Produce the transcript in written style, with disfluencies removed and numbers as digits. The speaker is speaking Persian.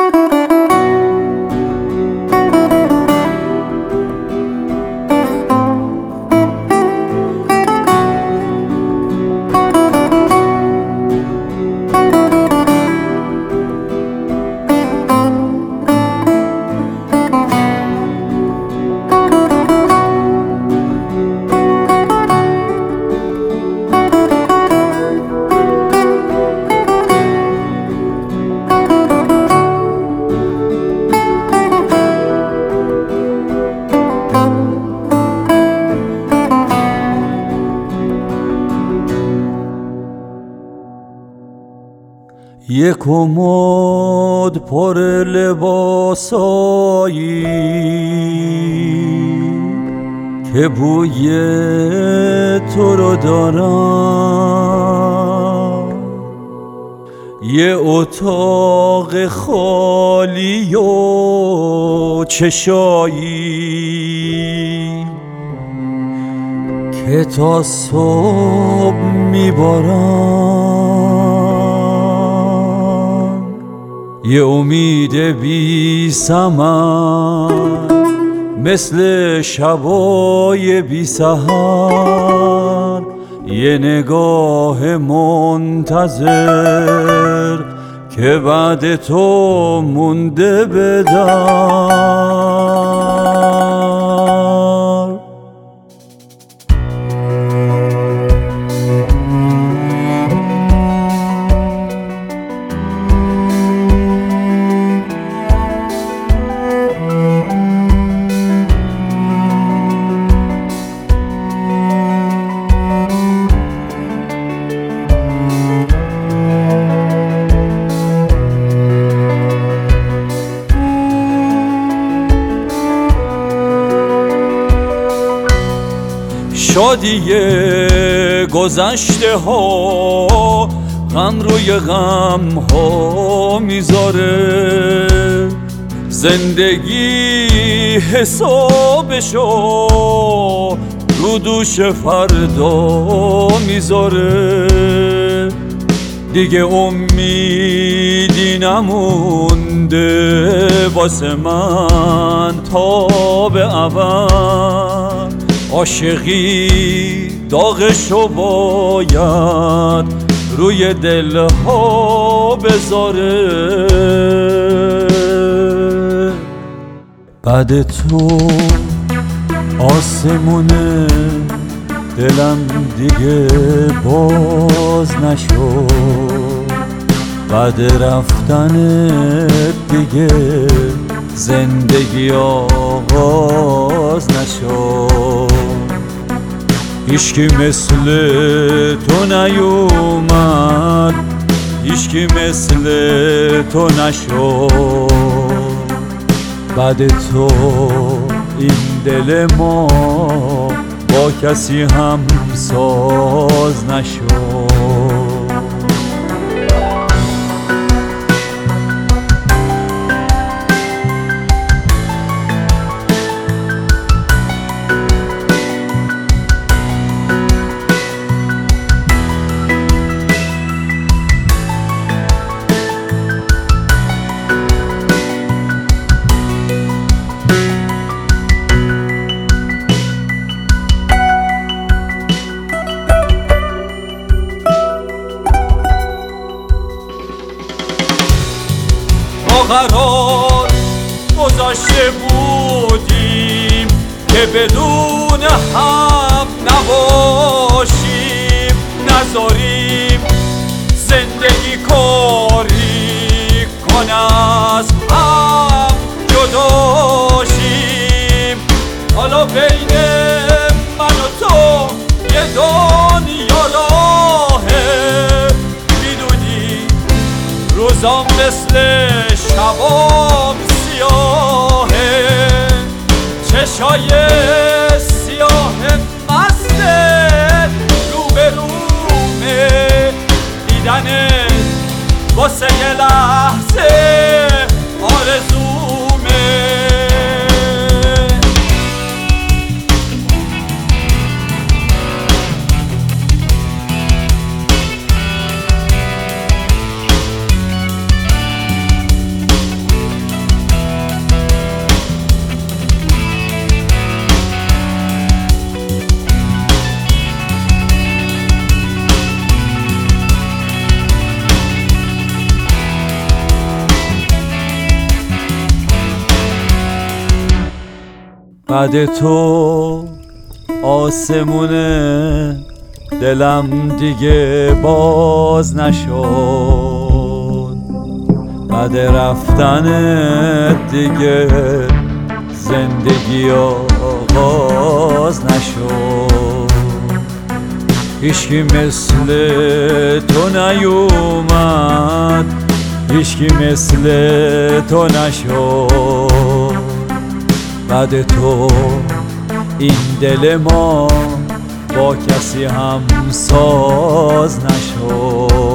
یک کمد پر لباسایی که بوی تو رو دارم، یه اتاق خالی و چشایی که تا صبح میبارم، یه امید بی ثمر مثل شبای بی سحر، یه نگاه منتظر که بعد تو مونده به در. شادی گذشته ها غم روی غم ها میذاره، زندگی حسابشو رو دوش فردا میذاره، دیگه امیدی نمونده واسه من تا به ابد، عاشقی داغشو باید روی دلها بذاره. بعد تو آسمون دلم دیگه باز نشد، بعد رفتنت دیگه زندگی آغاز نشد، هیچکی مثل تو نیومد، هیچکی مثل تو نشد، بعد تو این دل ما با کسی هم ساز نشد. قرار گذاشته بودیم که بدون هم نباشیم، نذاریم زندگی کاری کنه از هم جداشیم. حالا بین من و تو یه دنیا راهه، میدونی روزام مثل شبام سیاهه، چشای سیاه مستت رو به رومه، دیدنت واسه یه لحظه آرزومه. بعد تو آسمونه دلم دیگه باز نشد، بعد رفتنت دیگه زندگی آغاز نشد. هیچکی مثل تو نیومد، هیچکی مثل تو نشد، بعد تو این دل ما با کسی هم ساز نشد.